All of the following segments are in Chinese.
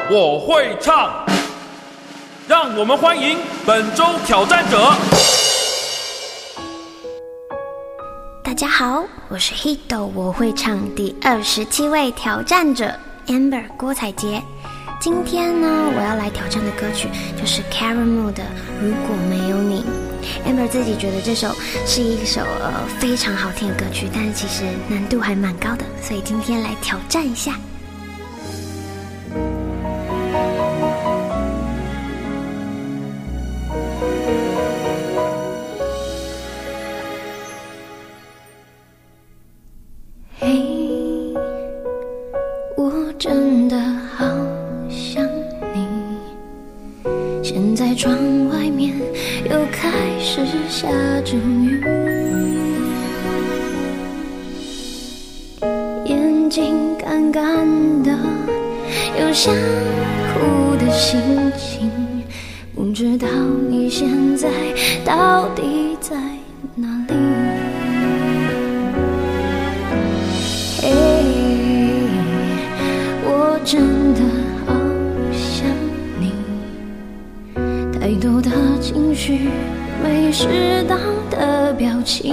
我会唱。让我们欢迎本周挑战者。 大家好，我是 Hito， 我会唱第27位挑战者 Amber 郭采洁。今天呢，我要来挑战的歌曲就是 Caramel 的《如果没有你》。Amber 自己觉得这首是一首非常好听的歌曲，但是其实难度还蛮高的，所以今天来挑战一下。嘿，我真的好想你，现在窗外面又开始下着雨，眼睛干干的，有想哭的心情，不知道你现在到底在哪里。嘿，我真的好想你，太多的情绪，没适当的表情，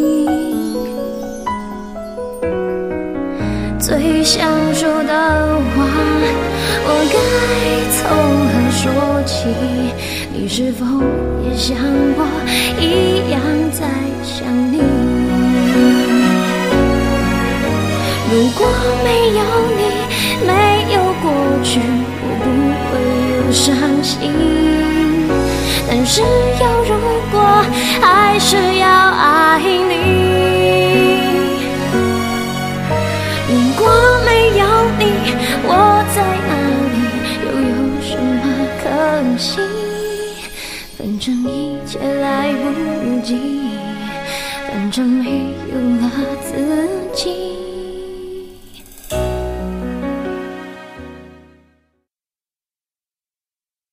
最想说的话，我该从何说起？你是否也像我一样在想你？如果没有你，没有过去，我不会有伤心。但是有如果，还是要爱你。如果没有你，我在哪里，又有什么可惜？反正一切来不及，反正没有了自己。